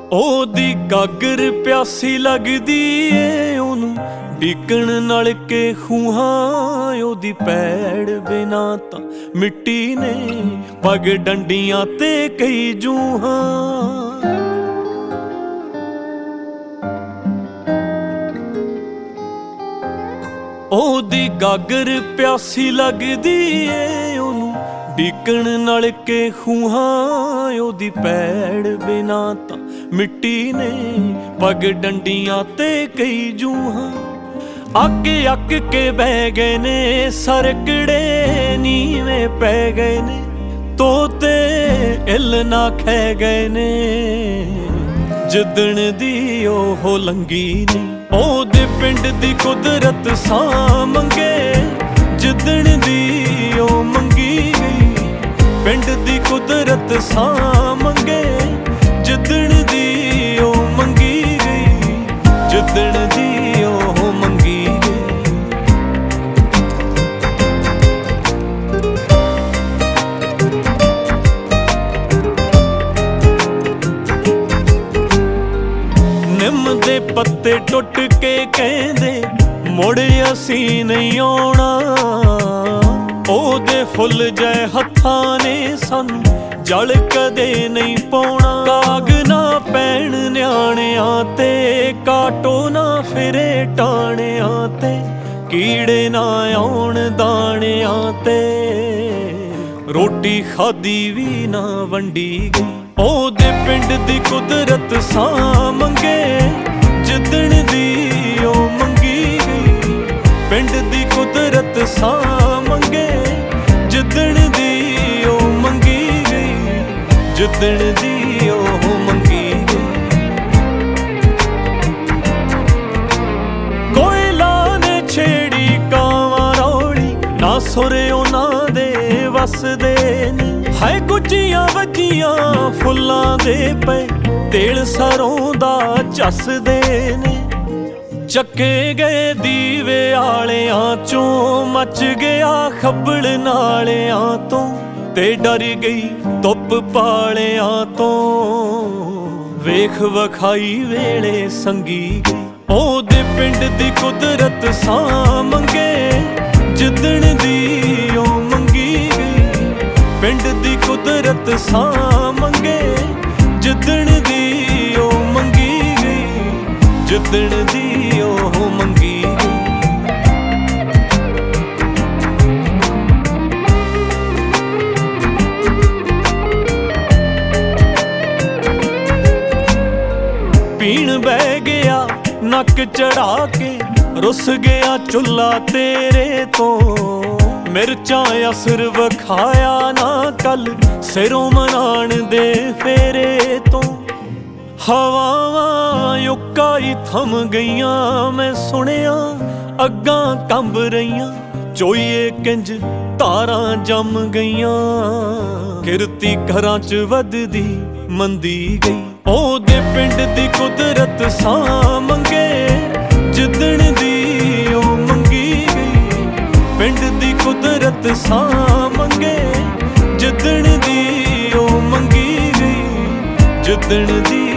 ਉਹਦੀ ਗਾਗਰ ਪਿਆਸੀ ਲੱਗਦੀ ਏ ਉਹਨੂੰ ਡੀਕਣ ਨਾਲ ਕੇ ਖੂਹਾਂ। ਉਹਦੀ ਪੈੜ ਬਿਨਾ ਤਾਂ ਮਿੱਟੀ ਨੇ ਪਗ ਡੰਡੀਆਂ ਤੇ ਕਈ ਜੂਹਾਂ। ਉਹਦੀ ਗਾਗਰ ਪਿਆਸੀ ਲੱਗਦੀ ਏ ਉਹਨੂੰ ਡੀਕਣ ਨਾਲ ਕੇ ਖੂਹਾਂ। ਉਹਦੀ ਪੈੜ ਬਿਨਾ ਤਾਂ ਮਿੱਟੀ ਨੇ ਪਗ ਡੰਡੀਆਂ ਤੇ ਕਈ ਜੂਹਾਂ। ਅੱਕ ਕੇ ਬਹਿ ਗਏ ਨੇ ਸਰਕੜੇ ਨੀਵੇਂ ਪੈ ਗਏ ਨੇ। ਤੋਤੇ ਇੱਲ ਨਾ ਖਹਿ ਗਏ ਨੇ ਜਿੱਦਣ ਦੀ ਉਹ ਲੰਗੀ ਨੀ। ਉਹਦੇ ਪਿੰਡ ਦੀ ਕੁਦਰਤ ਸਾਂ ਮੰਗੇ ਜਿੱਦਣ ਦੀ ਉਹ ਮੰਗੀ ਗਈ। ਪਿੰਡ ਦੀ ਕੁਦਰਤ ਸਾਂ ਮੰਗੇ ਜਿੱਦਣ ਦੀ ਉਹ ਮੰਗੀ ਗਈ। ਜਿੱਦਣ ਦੀ ਉਹ ਮੰਗੀ ਗਈ। ਨਿੰਮ ਦੇ ਪੱਤੇ ਟੁੱਟ ਕੇ ਕਹਿੰਦੇ ਮੁੜ ਅਸੀਂ ਨਹੀਂ ਆਉਣਾ। ਉਹਦੇ ਫੁੱਲ ਜੈ ਹੱਥਾਂ ਨੇ ਸਾਨੂੰ ਜਲ ਕਦੇ ਨਹੀਂ ਪਾਉਣਾ। ਕਾਗ ਨਾ ਪੈਣ ਨਿਆਣਿਆਂ ਤੇ ਕਾਟੋ ਨਾ ਫਿਰੇ ਟਾਣਿਆਂ ਤੇ। ਕੀੜੇ ਨਾ ਆਉਣ ਦਾਣਿਆਂ ਤੇ ਰੋਟੀ ਖਾਦੀ ਵੀ ਨਾ ਵੰਡੀ ਗਈ। ਉਹਦੇ ਪਿੰਡ ਦੀ ਕੁਦਰਤ ਸਾਂ ਮੰਗੇ ਜਿੱਦਣ ਦੀ ਉਹ ਮੰਗੀ ਗਈ। ਪਿੰਡ ਦੀ ਕੁਦਰਤ ਸਾਂ ਮੰਗੇ ਜਿੱਦਣ ਦੀ ਉਹ ਮੰਗੀ ਗਈ। ਜਿੱਦਣ ਦੀ ਉਹ ਮੰਗੀ ਗਈ। ਕੋਇਲਾ ਨੇ ਛੇੜੀ ਕਾਵਾਂ ਰੌਲੀ ਨਾ ਸੁਰ ਉਹਨਾਂ ਦੇ ਵਸਦੇ ਨੇ। ਹਾਏ ਗੁੱਜੀਆਂ ਵੱਜੀਆਂ ਫੁੱਲਾਂ ਦੇ ਪਏ ਤੇਲ ਸਰੋਂ ਦਾ ਚੱਸਦੇ ਨੇ। ਚੱਕੇ ਗਏ ਦੀਵੇ ਆਲਿਆਂ ਚੋਂ ਮੱਚ ਗਿਆ ਖੱਬਲ ਨਾਲਿਆਂ ਤੋਂ। ਤੇ ਡਰ ਗਈ ਧੁੱਪ ਪਾਲਿਆਂ ਤੋਂ ਵੇਖ ਵਖਾਈ ਵੇਲੇ ਸੰਗੀ ਗਈ। ਉਹਦੇ ਪਿੰਡ ਦੀ ਕੁਦਰਤ ਸਾਂ ਮੰਗੇ ਜਿੱਦਣ ਦੀ ਉਹ ਮੰਗੀ ਗਈ। ਪਿੰਡ ਦੀ ਕੁਦਰਤ ਸਾਂ ਮੰਗੇ ਜਿੱਦਣ ਦੀ ਉਹ ਮੰਗੀ ਗਈ। ਜਿੱਦਣ ਦੀ ਉਹ ਮੰਗੀ ਗਈ। ਪੀਣ ਬਹਿ ਗਿਆ ਨੱਕ ਚੜਾ ਕੇ ਰੁੱਸ ਗਿਆ ਚੁੱਲਾ ਤੇਰੇ ਤੋਂ। ਮਿਰਚਾਂ ਅਸਰ ਵਖਾਇਆ ਨਾ ਕੱਲ ਸਿਰੋਂ ਮਨਾਣ ਦੇ ਫੇਰੇ ਤੋਂ। ਹਵਾਵਾਂ ਯੁੱਕਾ ਥੰਮ ਗਈਆਂ ਮੈਂ ਸੁਣਿਆ ਅੱਗਾਂ ਕੰਬ ਰਹੀਆਂ। ਚੋਈਏ ਕਿੰਜ ਧਾਰਾਂ ਜੰਮ ਗਈਆਂ ਕਿਰਤੀ ਘਰਾਂ 'ਚ ਵੱਧਦੀ ਮੰਦੀ ਗਈ। ਉਹਦੇ ਪਿੰਡ ਦੀ ਕੁਦਰਤ ਸਾਂ ਮੰਗੇ ਜਿੱਦਣ ਦੀ ਉਹ ਮੰਗੀ ਗਈ। ਪਿੰਡ ਦੀ ਕੁਦਰਤ ਸਾਂ ਮੰਗੇ ਜਿੱਦਣ ਦੀ ਉਹ ਮੰਗੀ ਗਈ। ਜਿੱਦਣ ਦੀ